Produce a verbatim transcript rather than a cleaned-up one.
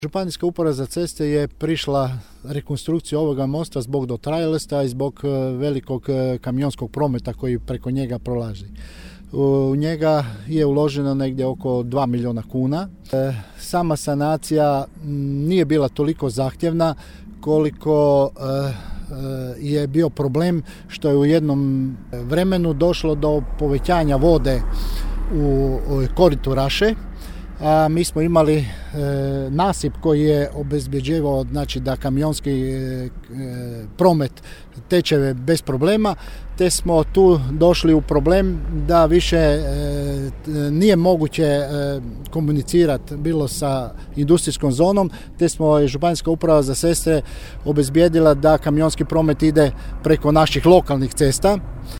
Županijska uprava za ceste je prišla rekonstrukciju ovoga mosta zbog dotrajalosti i zbog velikog kamionskog prometa koji preko njega prolazi. U njega je uloženo negdje oko dva milijuna kuna. Sama sanacija nije bila toliko zahtjevna koliko je bio problem što je u jednom vremenu došlo do povećanja vode u koritu Raše. A mi smo imali e, nasip koji je obezbjeđivao, znači, da kamionski e, promet teče bez problema, te smo tu došli u problem da više e, nije moguće e, komunicirati bilo sa industrijskom zonom, te smo Županijska uprava za ceste obezbijedila da kamionski promet ide preko naših lokalnih cesta.